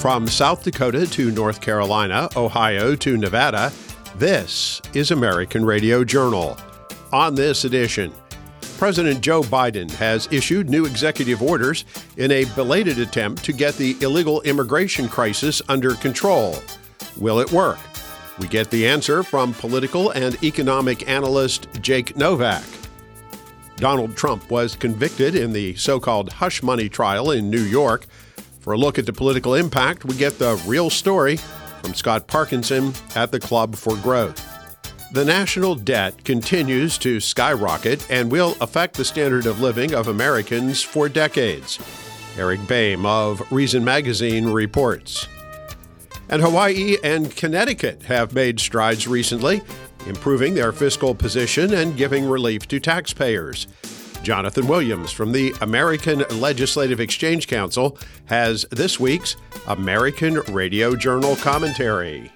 From South Dakota to North Carolina, Ohio to Nevada, this is American Radio Journal. On this edition, President Joe Biden has issued new executive orders in a belated attempt to get the illegal immigration crisis under control. Will it work? We get the answer from political and economic analyst Jake Novak. Donald Trump was convicted in the so-called hush money trial in New York. For a look at the political impact, we get the real story from Scott Parkinson at the Club for Growth. The national debt continues to skyrocket and will affect the standard of living of Americans for decades. Eric Boehm of Reason Magazine reports. And Hawaii and Connecticut have made strides recently, improving their fiscal position and giving relief to taxpayers. Jonathan Williams from the American Legislative Exchange Council has this week's American Radio Journal commentary.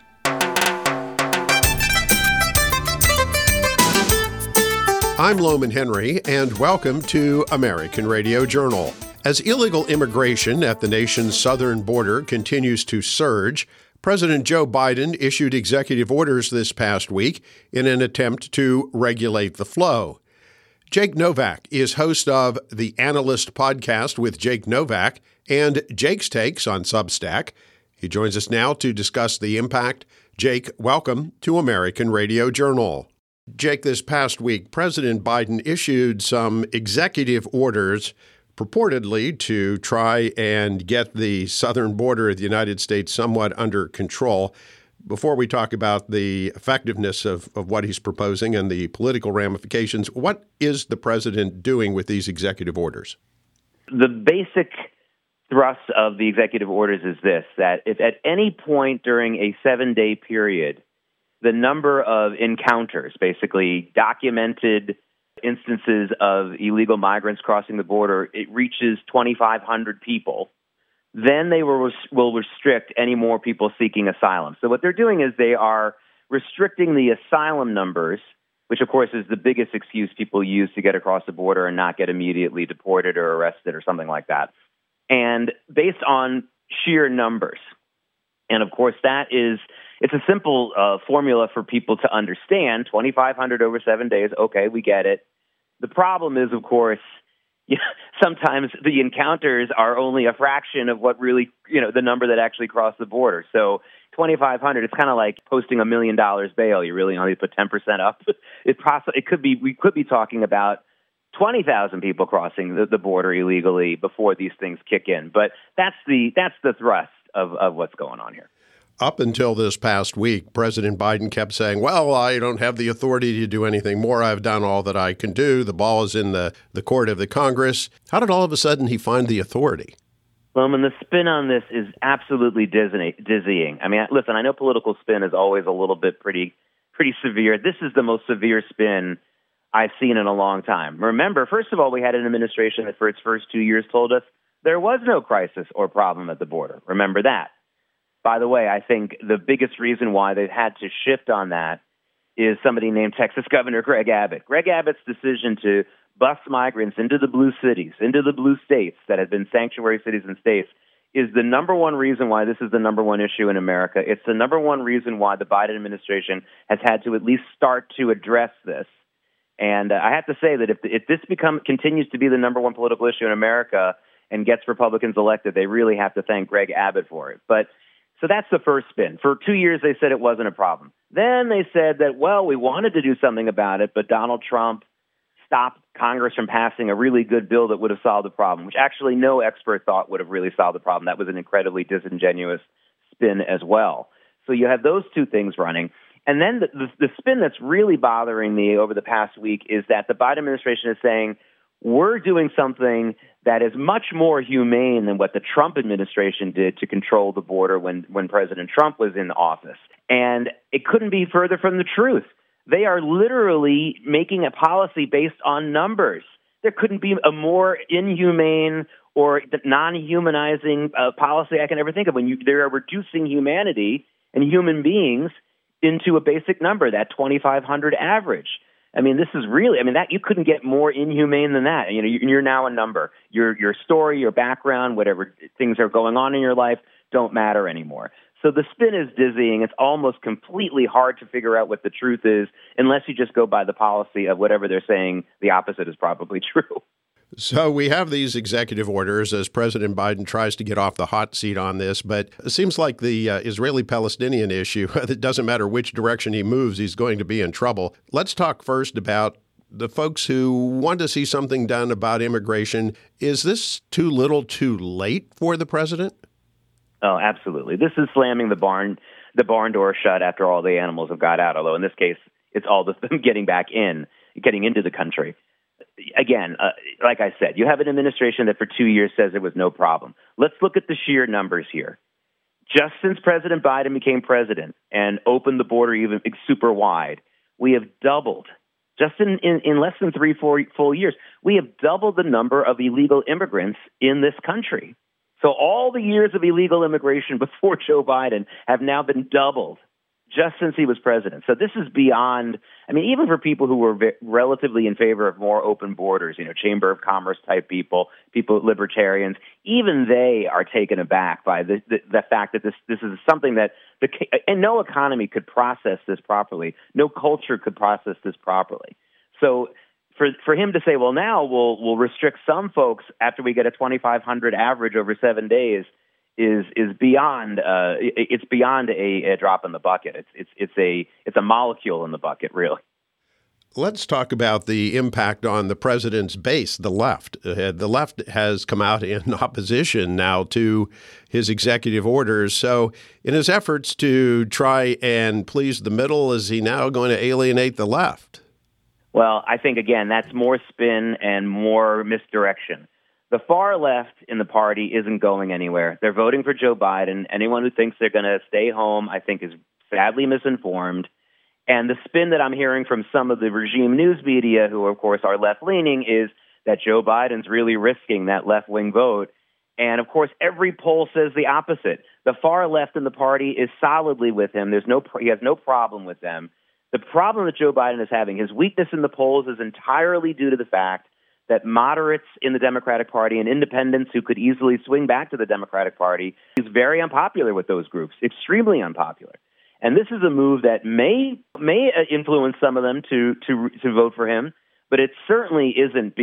I'm Loman Henry, and welcome to American Radio Journal. As illegal immigration at the nation's southern border continues to surge, President Joe Biden issued executive orders this past week in an attempt to regulate the flow. Jake Novak is host of the Analyst podcast with Jake Novak and Jake's Takes on Substack. He joins us now to discuss the impact. Jake, welcome to American Radio Journal. Jake, this past week, President Biden issued some executive orders purportedly to try and get the southern border of the United States somewhat under control. Before we talk about the effectiveness of what he's proposing and the political ramifications, what is the president doing with these executive orders? The basic thrust of the executive orders is this, that if at any point during a 7-day period, the number of encounters, basically documented instances of illegal migrants crossing the border, it reaches 2,500 people, then they will restrict any more people seeking asylum. So what they're doing is they are restricting the asylum numbers, which of course is the biggest excuse people use to get across the border and not get immediately deported or arrested or something like that. And based on sheer numbers. And of course it's a simple formula for people to understand. 2,500 over 7 days, okay, we get it. The problem is, of course, sometimes the encounters are only a fraction of what really, the number that actually crossed the border. So 2,500, it's kind of like posting $1 million bail. You really only put 10% up. We could be talking about 20,000 people crossing the border illegally before these things kick in. But that's the thrust of what's going on here. Up until this past week, President Biden kept saying, well, I don't have the authority to do anything more. I've done all that I can do. The ball is in the court of the Congress. How did all of a sudden he find the authority? Well, the spin on this is absolutely dizzying. I mean, listen, I know political spin is always a little bit pretty severe. This is the most severe spin I've seen in a long time. Remember, first of all, we had an administration that for its first 2 years told us there was no crisis or problem at the border. Remember that. By the way, I think the biggest reason why they've had to shift on that is somebody named Texas Governor Greg Abbott. Greg Abbott's decision to bus migrants into the blue cities, into the blue states that have been sanctuary cities and states, is the number one reason why this is the number one issue in America. It's the number one reason why the Biden administration has had to at least start to address this. And I have to say that if this continues to be the number one political issue in America and gets Republicans elected, they really have to thank Greg Abbott for it. So that's the first spin. For 2 years, they said it wasn't a problem. Then they said that, well, we wanted to do something about it, but Donald Trump stopped Congress from passing a really good bill that would have solved the problem, which actually no expert thought would have really solved the problem. That was an incredibly disingenuous spin as well. So you have those two things running. And then the spin that's really bothering me over the past week is that the Biden administration is saying, we're doing something that is much more humane than what the Trump administration did to control the border when President Trump was in office. And it couldn't be further from the truth. They are literally making a policy based on numbers. There couldn't be a more inhumane or non-humanizing policy I can ever think of. When they are reducing humanity and human beings into a basic number, that 2,500 average. I mean, this is really, that you couldn't get more inhumane than that. You're now a number. Your story, your background, whatever things are going on in your life, don't matter anymore. So the spin is dizzying. It's almost completely hard to figure out what the truth is unless you just go by the policy of whatever they're saying. The opposite is probably true. So we have these executive orders as President Biden tries to get off the hot seat on this, but it seems like the Israeli-Palestinian issue, it doesn't matter which direction he moves, he's going to be in trouble. Let's talk first about the folks who want to see something done about immigration. Is this too little too late for the president? Oh, absolutely. This is slamming the barn door shut after all the animals have got out, although in this case, it's all of them getting into the country. Again, like I said, you have an administration that for 2 years says it was no problem. Let's look at the sheer numbers here. Just since President Biden became president and opened the border even super wide, we have doubled, just in less than 3-4 full years, we have doubled the number of illegal immigrants in this country. So all the years of illegal immigration before Joe Biden have now been doubled just since he was president. So this is beyond, I mean, even for people who were relatively in favor of more open borders, Chamber of Commerce type people, libertarians, even they are taken aback by the fact that this is something that and no economy could process this properly. No culture could process this properly. So for him to say, well, now we'll restrict some folks after we get a 2,500 average over 7 days is beyond it's beyond a drop in the bucket. It's a molecule in the bucket, really. Let's talk about the impact on the president's base, the left. The left has come out in opposition now to his executive orders. So in his efforts to try and please the middle, is he now going to alienate the left? Well, I think, again, that's more spin and more misdirection. The far left in the party isn't going anywhere. They're voting for Joe Biden. Anyone who thinks they're going to stay home, I think, is sadly misinformed. And the spin that I'm hearing from some of the regime news media, who, of course, are left-leaning, is that Joe Biden's really risking that left-wing vote. And, of course, every poll says the opposite. The far left in the party is solidly with him. He has no problem with them. The problem that Joe Biden is having, his weakness in the polls, is entirely due to the fact that moderates in the Democratic Party and independents who could easily swing back to the Democratic Party is very unpopular with those groups, extremely unpopular. And this is a move that may influence some of them to vote for him, but it certainly isn't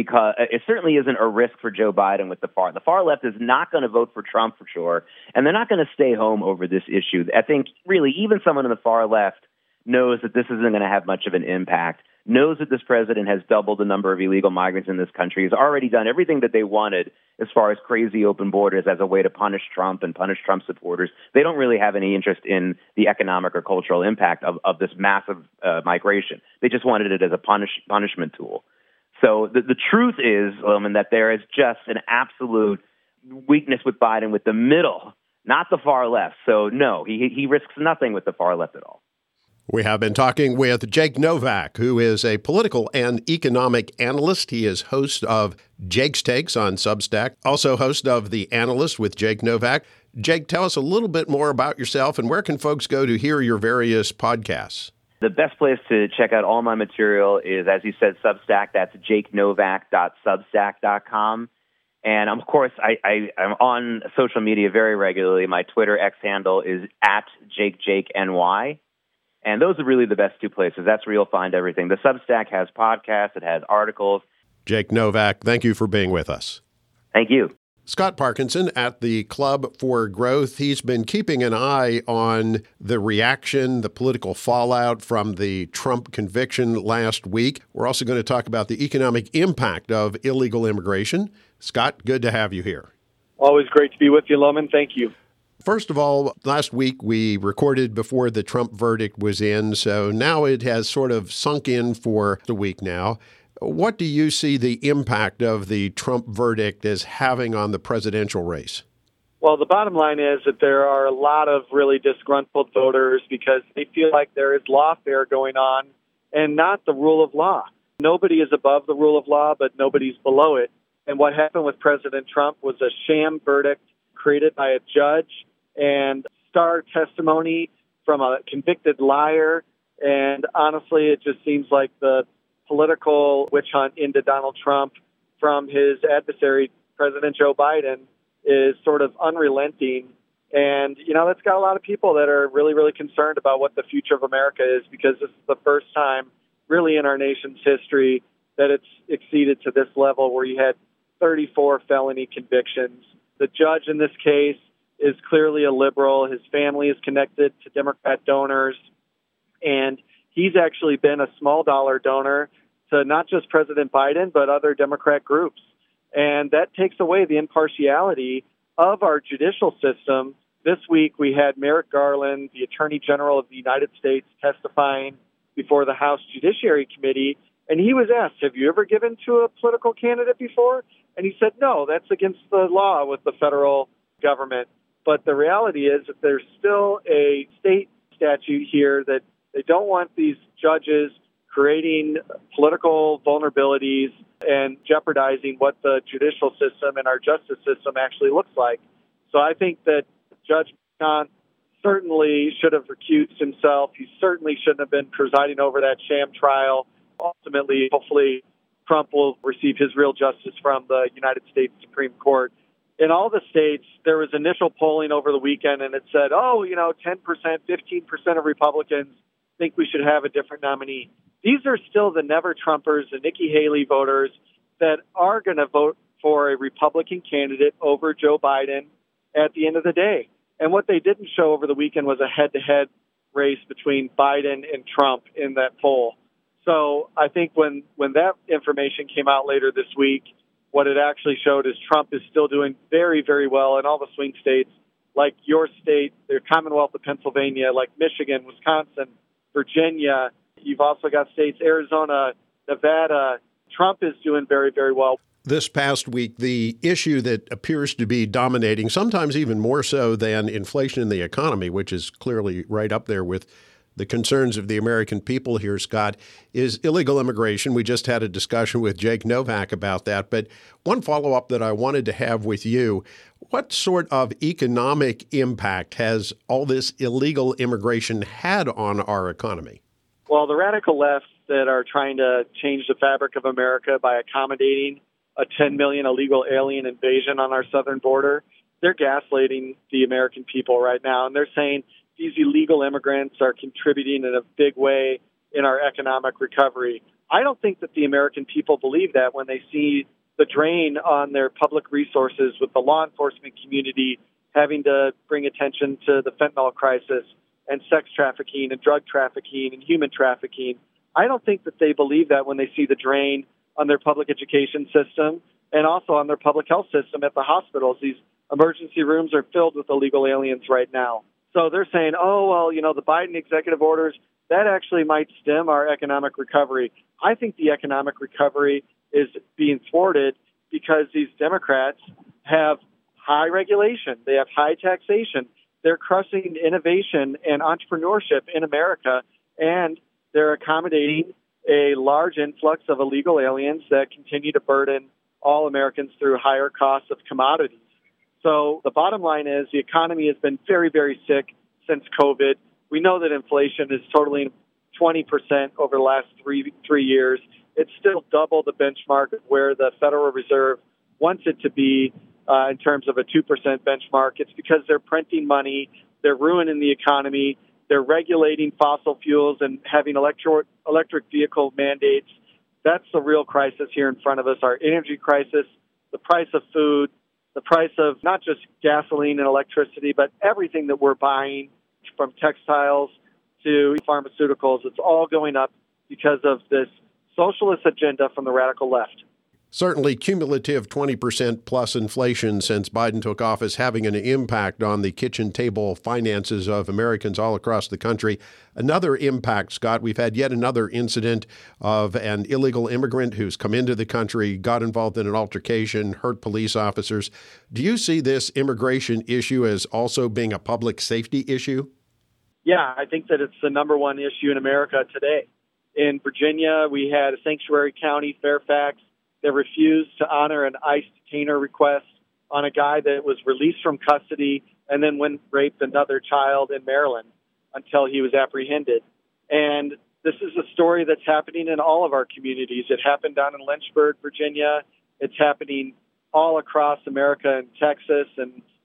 a risk for Joe Biden with the far. The far left is not going to vote for Trump for sure, and they're not going to stay home over this issue. I think really even someone in the far left knows that this isn't going to have much of an impact, knows that this president has doubled the number of illegal migrants in this country, has already done everything that they wanted as far as crazy open borders as a way to punish Trump and punish Trump supporters. They don't really have any interest in the economic or cultural impact of this massive migration. They just wanted it as a punishment tool. So the truth is, that there is just an absolute weakness with Biden with the middle, not the far left. So no, he risks nothing with the far left at all. We have been talking with Jake Novak, who is a political and economic analyst. He is host of Jake's Takes on Substack, also host of The Analyst with Jake Novak. Jake, tell us a little bit more about yourself and where can folks go to hear your various podcasts? The best place to check out all my material is, as you said, Substack. That's jakenovak.substack.com. And, of course, I'm on social media very regularly. My Twitter X handle is @JakeNY. And those are really the best two places. That's where you'll find everything. The Substack has podcasts. It has articles. Jake Novak, thank you for being with us. Thank you. Scott Parkinson at the Club for Growth. He's been keeping an eye on the reaction, the political fallout from the Trump conviction last week. We're also going to talk about the economic impact of illegal immigration. Scott, good to have you here. Always great to be with you, Loman. Thank you. First of all, last week we recorded before the Trump verdict was in, so now it has sort of sunk in for a week now. What do you see the impact of the Trump verdict as having on the presidential race? Well, the bottom line is that there are a lot of really disgruntled voters because they feel like there is lawfare going on and not the rule of law. Nobody is above the rule of law, but nobody's below it. And what happened with President Trump was a sham verdict created by a judge and star testimony from a convicted liar. And honestly, it just seems like the political witch hunt into Donald Trump from his adversary, President Joe Biden, is sort of unrelenting. And, that's got a lot of people that are really, really concerned about what the future of America is, because this is the first time really in our nation's history that it's exceeded to this level where you had 34 felony convictions. The judge in this case is clearly a liberal. His family is connected to Democrat donors, and he's actually been a small dollar donor to not just President Biden, but other Democrat groups. And that takes away the impartiality of our judicial system. This week, we had Merrick Garland, the Attorney General of the United States, testifying before the House Judiciary Committee. And he was asked, have you ever given to a political candidate before? And he said, no, that's against the law with the federal government. But the reality is that there's still a state statute here that they don't want these judges creating political vulnerabilities and jeopardizing what the judicial system and our justice system actually looks like. So I think that Judge Khan certainly should have recused himself. He certainly shouldn't have been presiding over that sham trial. Ultimately, hopefully, Trump will receive his real justice from the United States Supreme Court. In all the states, there was initial polling over the weekend, and it said, 10%, 15% of Republicans think we should have a different nominee. These are still the never-Trumpers, the Nikki Haley voters that are going to vote for a Republican candidate over Joe Biden at the end of the day. And what they didn't show over the weekend was a head-to-head race between Biden and Trump in that poll. So I think when that information came out later this week, what it actually showed is Trump is still doing very, very well in all the swing states, like your state, the Commonwealth of Pennsylvania, like Michigan, Wisconsin, Virginia. You've also got states, Arizona, Nevada. Trump is doing very, very well. This past week, the issue that appears to be dominating, sometimes even more so than inflation in the economy, which is clearly right up there with the concerns of the American people here, Scott, is illegal immigration. We just had a discussion with Jake Novak about that. But one follow-up that I wanted to have with you, what sort of economic impact has all this illegal immigration had on our economy? Well, the radical left that are trying to change the fabric of America by accommodating a 10 million illegal alien invasion on our southern border, they're gaslighting the American people right now. And they're saying these illegal immigrants are contributing in a big way in our economic recovery. I don't think that the American people believe that when they see the drain on their public resources with the law enforcement community having to bring attention to the fentanyl crisis and sex trafficking and drug trafficking and human trafficking. I don't think that they believe that when they see the drain on their public education system and also on their public health system at the hospitals. These emergency rooms are filled with illegal aliens right now. So they're saying, the Biden executive orders, that actually might stem our economic recovery. I think the economic recovery is being thwarted because these Democrats have high regulation. They have high taxation. They're crushing innovation and entrepreneurship in America, and they're accommodating a large influx of illegal aliens that continue to burden all Americans through higher costs of commodities. So the bottom line is the economy has been very, very sick since COVID. We know that inflation is totaling 20% over the last three years. It's still double the benchmark of where the Federal Reserve wants it to be in terms of a 2% benchmark. It's because they're printing money, they're ruining the economy, they're regulating fossil fuels and having electric vehicle mandates. That's the real crisis here in front of us, our energy crisis, the price of food, the price of not just gasoline and electricity, but everything that we're buying, from textiles to pharmaceuticals. It's all going up because of this socialist agenda from the radical left. Certainly, cumulative 20% plus inflation since Biden took office having an impact on the kitchen table finances of Americans all across the country. Another impact, Scott, we've had yet another incident of an illegal immigrant who's come into the country, got involved in an altercation, hurt police officers. Do you see this immigration issue as also being a public safety issue? Yeah, I think that it's the number one issue in America today. In Virginia, we had a sanctuary county, Fairfax, that refused to honor an ICE detainer request on a guy that was released from custody and then went and raped another child in Maryland until he was apprehended. And this is a story that's happening in all of our communities. It happened down in Lynchburg, Virginia. It's happening all across America and Texas and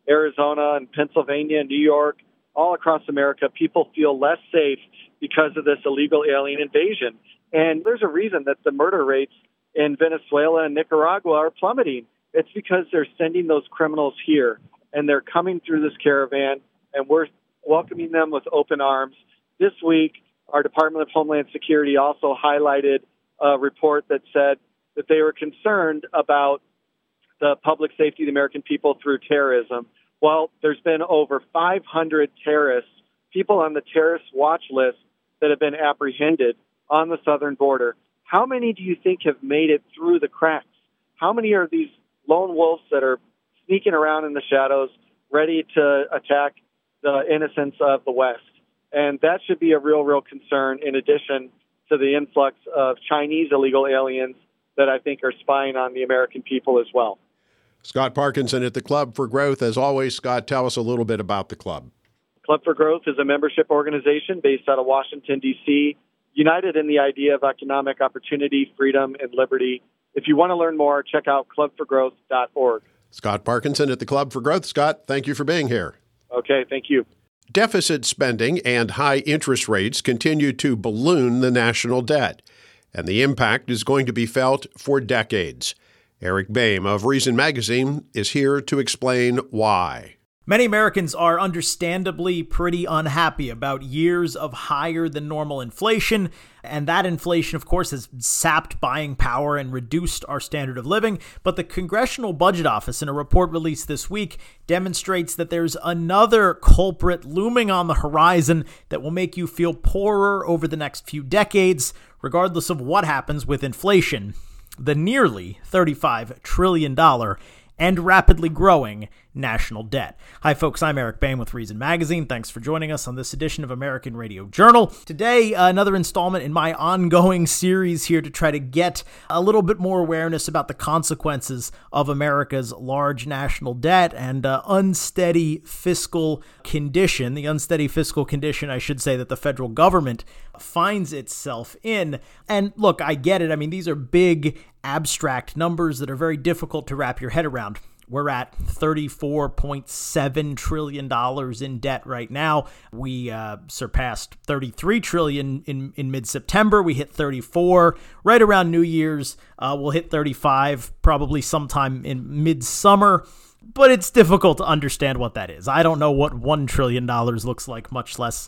Arizona and Pennsylvania and New York, all across America, people feel less safe because of this illegal alien invasion. And there's a reason that the murder rates in Venezuela and Nicaragua are plummeting. It's because they're sending those criminals here, and they're coming through this caravan, and we're welcoming them with open arms. This week, our Department of Homeland Security also highlighted a report that said that they were concerned about the public safety of the American people through terrorism. Well, there's been over 500 terrorists, people on the terrorist watch list that have been apprehended on the southern border. How many do you think have made it through the cracks? How many are these lone wolves that are sneaking around in the shadows, ready to attack the innocents of the West? And that should be a real concern, in addition to the influx of Chinese illegal aliens that I think are spying on the American people as well. Scott Parkinson at the Club for Growth. As always, Scott, tell us a little bit about the club. Club for Growth is a membership organization based out of Washington, D.C., united in the idea of economic opportunity, freedom, and liberty. If you want to learn more, check out clubforgrowth.org. Scott Parkinson at the Club for Growth. Scott, thank you for being here. Okay, thank you. Deficit spending and high interest rates continue to balloon the national debt, and the impact is going to be felt for decades. Eric Boehm of Reason Magazine is here to explain why. Many Americans are understandably pretty unhappy about years of higher than normal inflation, and that inflation, of course, has sapped buying power and reduced our standard of living. But the Congressional Budget Office, in a report released this week, demonstrates that there's another culprit looming on the horizon that will make you feel poorer over the next few decades, regardless of what happens with inflation. The nearly $35 trillion and rapidly growing national debt. Hi, folks. I'm Eric Boehm with Reason Magazine. Thanks for joining us on this edition of American Radio Journal. Today, another installment in my ongoing series here to try to get a little bit more awareness about the consequences of America's large national debt and unsteady fiscal condition. The unsteady fiscal condition, I should say, that the federal government finds itself in. And look, I get it. I mean, these are big, abstract numbers that are very difficult to wrap your head around. We're at $34.7 trillion in debt right now. We surpassed $33 trillion in mid-September. We hit 34 right around New Year's. We'll hit 35 probably sometime in midsummer. But it's difficult to understand what that is. I don't know what $1 trillion looks like, much less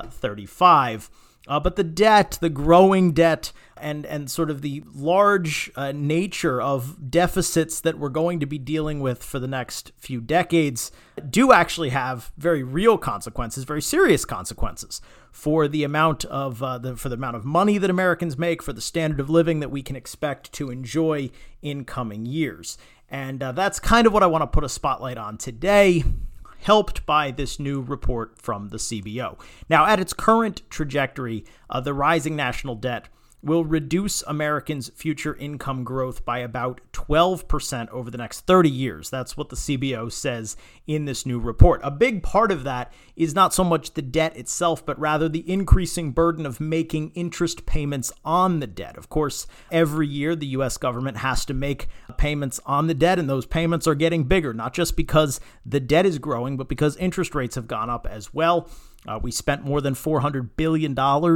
35. But the debt, the growing debt, and sort of the large nature of deficits that we're going to be dealing with for the next few decades do actually have very real consequences, very serious consequences for the amount of for the amount of money that Americans make, for the standard of living that we can expect to enjoy in coming years. And that's kind of what I want to put a spotlight on today, helped by this new report from the CBO. Now, at its current trajectory, the rising national debt will reduce Americans' future income growth by about 12% over the next 30 years. That's what the CBO says in this new report. A big part of that is not so much the debt itself, but rather the increasing burden of making interest payments on the debt. Of course, every year the U.S. government has to make payments on the debt, and those payments are getting bigger, not just because the debt is growing, but because interest rates have gone up as well. We spent more than $400 billion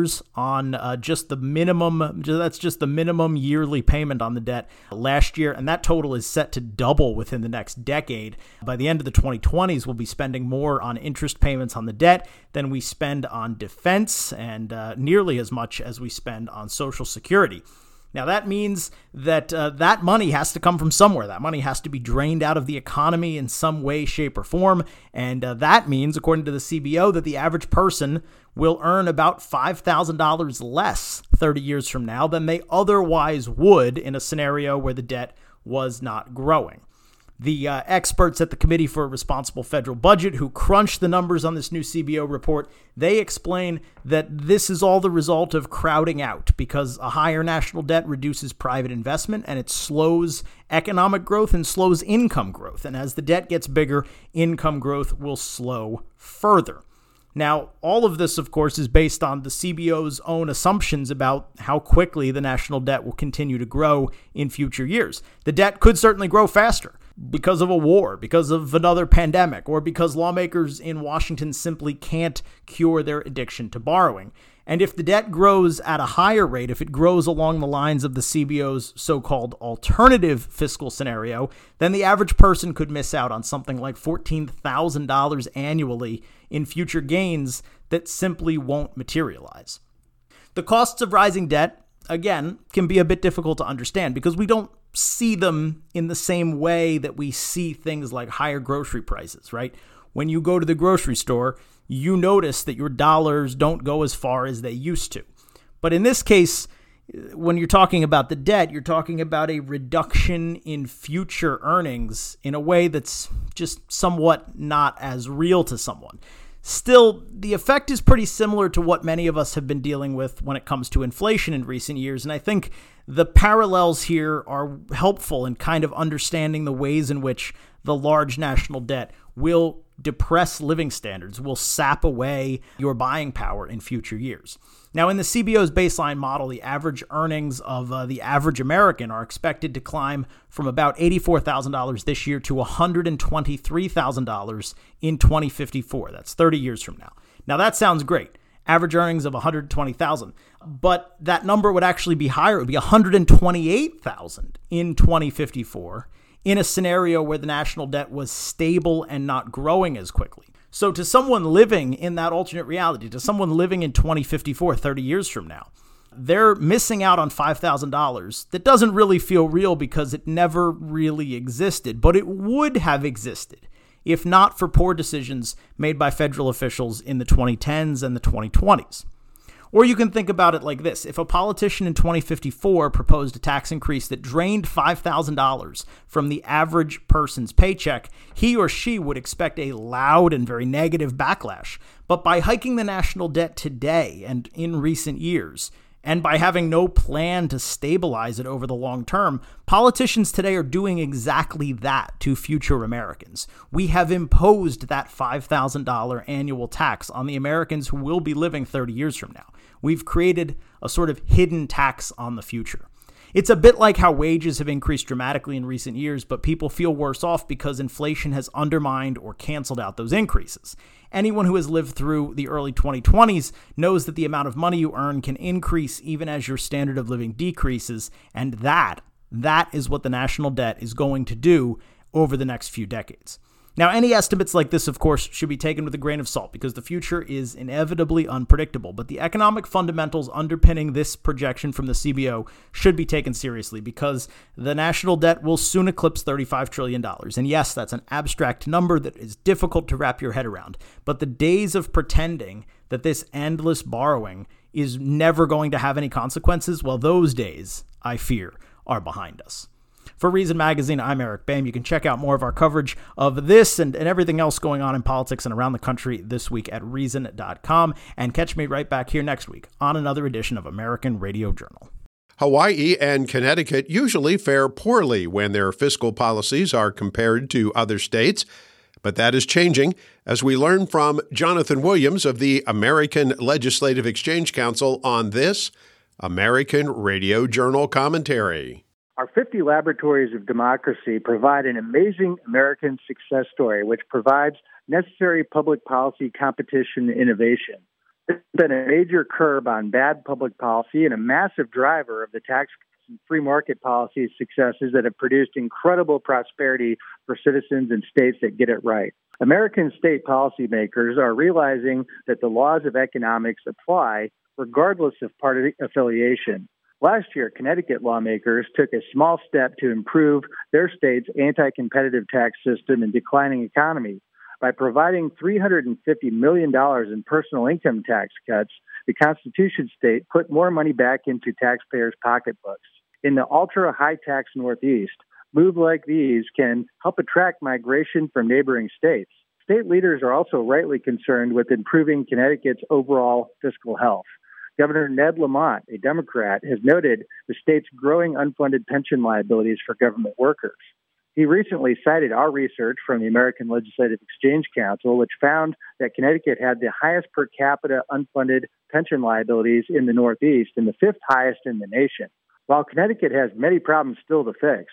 on just the minimum, that's just the minimum yearly payment on the debt last year, and that total is set to double within the next decade. By the end of the 2020s, we'll be spending more on interest payments on the debt than we spend on defense, and nearly as much as we spend on Social Security. Now, that means that that money has to come from somewhere. That money has to be drained out of the economy in some way, shape, or form. And that means, according to the CBO, that the average person will earn about $5,000 less 30 years from now than they otherwise would in a scenario where the debt was not growing. The experts at the Committee for a Responsible Federal Budget who crunched the numbers on this new CBO report, they explain that this is all the result of crowding out, because a higher national debt reduces private investment and it slows economic growth and slows income growth. And as the debt gets bigger, income growth will slow further. Now, all of this, of course, is based on the CBO's own assumptions about how quickly the national debt will continue to grow in future years. The debt could certainly grow faster. because of a war, because of another pandemic, or because lawmakers in Washington simply can't cure their addiction to borrowing. And if the debt grows at a higher rate, if it grows along the lines of the CBO's so-called alternative fiscal scenario, then the average person could miss out on something like $14,000 annually in future gains that simply won't materialize. The costs of rising debt, again, can be a bit difficult to understand because we don't see them in the same way that we see things like higher grocery prices, right? When you go to the grocery store, you notice that your dollars don't go as far as they used to. But in this case, when you're talking about the debt, you're talking about a reduction in future earnings in a way that's just somewhat not as real to someone. Still, the effect is pretty similar to what many of us have been dealing with when it comes to inflation in recent years, and I think the parallels here are helpful in kind of understanding the ways in which the large national debt will depress living standards, will sap away your buying power in future years. Now, in the CBO's baseline model, the average earnings of the average American are expected to climb from about $84,000 this year to $123,000 in 2054. That's 30 years from now. Now, that sounds great. Average earnings of $120,000, but that number would actually be higher. It would be $128,000 in 2054 in a scenario where the national debt was stable and not growing as quickly. So to someone living in that alternate reality, to someone living in 2054, 30 years from now, they're missing out on $5,000 that doesn't really feel real because it never really existed, but it would have existed if not for poor decisions made by federal officials in the 2010s and the 2020s. Or you can think about it like this. If a politician in 2054 proposed a tax increase that drained $5,000 from the average person's paycheck, he or she would expect a loud and very negative backlash. But by hiking the national debt today and in recent years, and by having no plan to stabilize it over the long term, politicians today are doing exactly that to future Americans. We have imposed that $5,000 annual tax on the Americans who will be living 30 years from now. We've created a sort of hidden tax on the future. It's a bit like how wages have increased dramatically in recent years, but people feel worse off because inflation has undermined or canceled out those increases. Anyone who has lived through the early 2020s knows that the amount of money you earn can increase even as your standard of living decreases, and that is what the national debt is going to do over the next few decades. Now, any estimates like this, of course, should be taken with a grain of salt because the future is inevitably unpredictable. But the economic fundamentals underpinning this projection from the CBO should be taken seriously because the national debt will soon eclipse $35 trillion. And yes, that's an abstract number that is difficult to wrap your head around. But the days of pretending that this endless borrowing is never going to have any consequences, well, those days, I fear, are behind us. For Reason Magazine, I'm Eric Boehm. You can check out more of our coverage of this and everything else going on in politics and around the country this week at Reason.com. And catch me right back here next week on another edition of American Radio Journal. Hawaii and Connecticut usually fare poorly when their fiscal policies are compared to other states. But that is changing, as we learn from Jonathan Williams of the American Legislative Exchange Council on this American Radio Journal commentary. Our 50 laboratories of democracy provide an amazing American success story, which provides necessary public policy competition and innovation. It's been a major curb on bad public policy and a massive driver of the tax and free market policy successes that have produced incredible prosperity for citizens and states that get it right. American state policymakers are realizing that the laws of economics apply regardless of party affiliation. Last year, Connecticut lawmakers took a small step to improve their state's anti-competitive tax system and declining economy. By providing $350 million in personal income tax cuts, the Constitution state put more money back into taxpayers' pocketbooks. In the ultra-high tax Northeast, moves like these can help attract migration from neighboring states. State leaders are also rightly concerned with improving Connecticut's overall fiscal health. Governor Ned Lamont, a Democrat, has noted the state's growing unfunded pension liabilities for government workers. He recently cited our research from the American Legislative Exchange Council, which found that Connecticut had the highest per capita unfunded pension liabilities in the Northeast and the fifth highest in the nation. While Connecticut has many problems still to fix,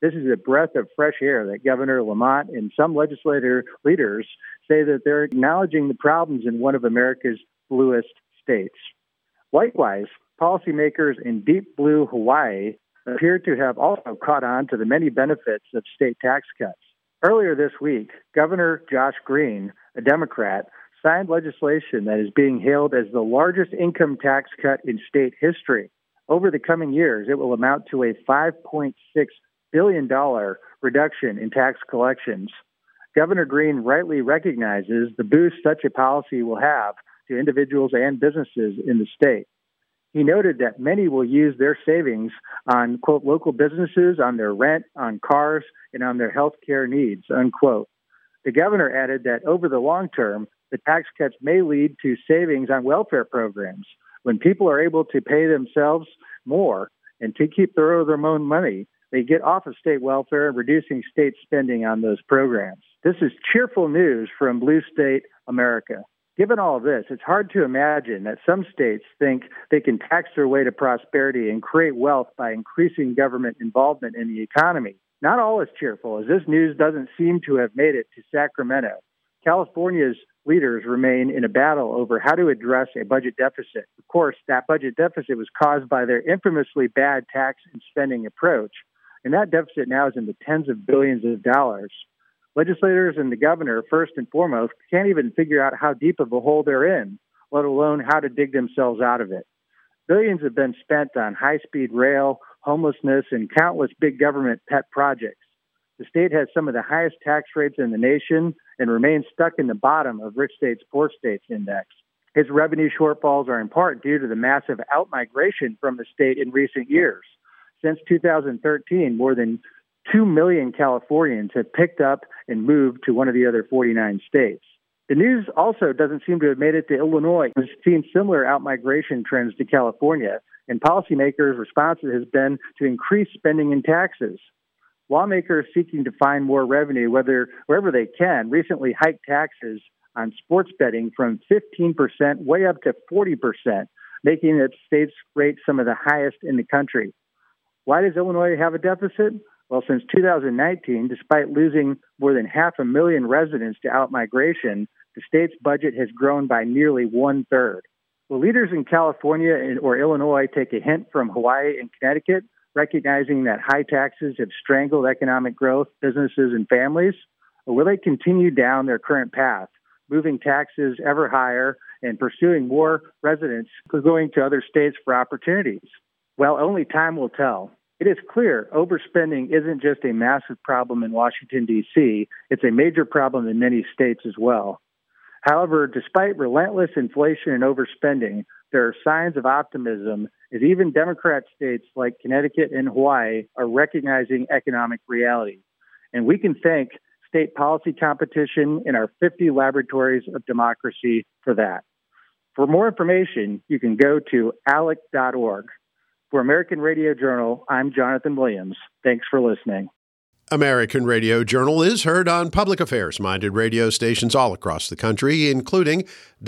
This is a breath of fresh air that Governor Lamont and some legislator leaders say that they're acknowledging the problems in one of America's bluest states. Likewise, policymakers in deep blue Hawaii appear to have also caught on to the many benefits of state tax cuts. Earlier this week, Governor Josh Green, a Democrat, signed legislation that is being hailed as the largest income tax cut in state history. Over the coming years, it will amount to a $5.6 billion reduction in tax collections. Governor Green rightly recognizes the boost such a policy will have to individuals and businesses in the state. He noted that many will use their savings on, quote, local businesses, on their rent, on cars, and on their health care needs, unquote. The governor added that over the long term, the tax cuts may lead to savings on welfare programs. When people are able to pay themselves more and to keep their own money, they get off of state welfare, reducing state spending on those programs. This is cheerful news from Blue State America. Given all of this, it's hard to imagine that some states think they can tax their way to prosperity and create wealth by increasing government involvement in the economy. Not all is cheerful, as this news doesn't seem to have made it to Sacramento. California's leaders remain in a battle over how to address a budget deficit. Of course, that budget deficit was caused by their infamously bad tax and spending approach, and that deficit now is in the tens of billions of dollars. Legislators and the governor, first and foremost, can't even figure out how deep of a hole they're in, let alone how to dig themselves out of it. Billions have been spent on high-speed rail, homelessness, and countless big government pet projects. The state has some of the highest tax rates in the nation and remains stuck in the bottom of Rich States, Poor States Index. Its revenue shortfalls are in part due to the massive outmigration from the state in recent years. Since 2013, more than 2 million Californians have picked up and moved to one of the other 49 states. The news also doesn't seem to have made it to Illinois. We've seen similar outmigration trends to California, and policymakers' response has been to increase spending and taxes. Lawmakers seeking to find more revenue wherever they can recently hiked taxes on sports betting from 15% way up to 40%, making its state's rate some of the highest in the country. Why does Illinois have a deficit? Well, since 2019, despite losing more than 500,000 residents to outmigration, the state's budget has grown by nearly one-third. Will leaders in California or Illinois take a hint from Hawaii and Connecticut, recognizing that high taxes have strangled economic growth, businesses, and families? Or will they continue down their current path, moving taxes ever higher and pursuing more residents going to other states for opportunities? Well, only time will tell. It is clear overspending isn't just a massive problem in Washington, D.C., it's a major problem in many states as well. However, despite relentless inflation and overspending, there are signs of optimism as even Democrat states like Connecticut and Hawaii are recognizing economic reality. And we can thank state policy competition in our 50 laboratories of democracy for that. For more information, you can go to ALEC.org. For American Radio Journal, I'm Jonathan Williams. Thanks for listening. American Radio Journal is heard on public affairs-minded radio stations all across the country, including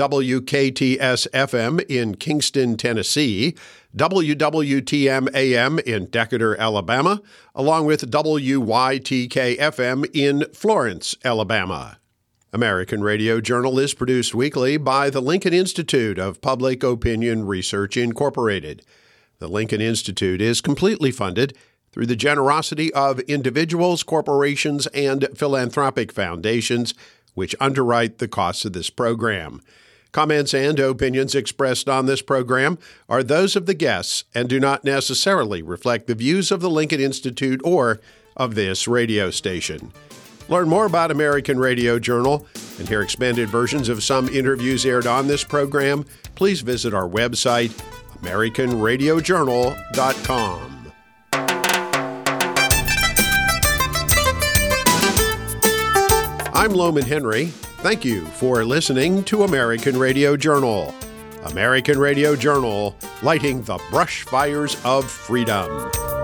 WKTS-FM in Kingston, Tennessee, WWTM-AM in Decatur, Alabama, along with WYTK-FM in Florence, Alabama. American Radio Journal is produced weekly by the Lincoln Institute of Public Opinion Research, Incorporated. The Lincoln Institute is completely funded through the generosity of individuals, corporations, and philanthropic foundations, which underwrite the costs of this program. Comments and opinions expressed on this program are those of the guests and do not necessarily reflect the views of the Lincoln Institute or of this radio station. Learn more about American Radio Journal and hear expanded versions of some interviews aired on this program. Please visit our website, AmericanRadioJournal.com. I'm Loman Henry. Thank you for listening to American Radio Journal. American Radio Journal, lighting the brush fires of freedom.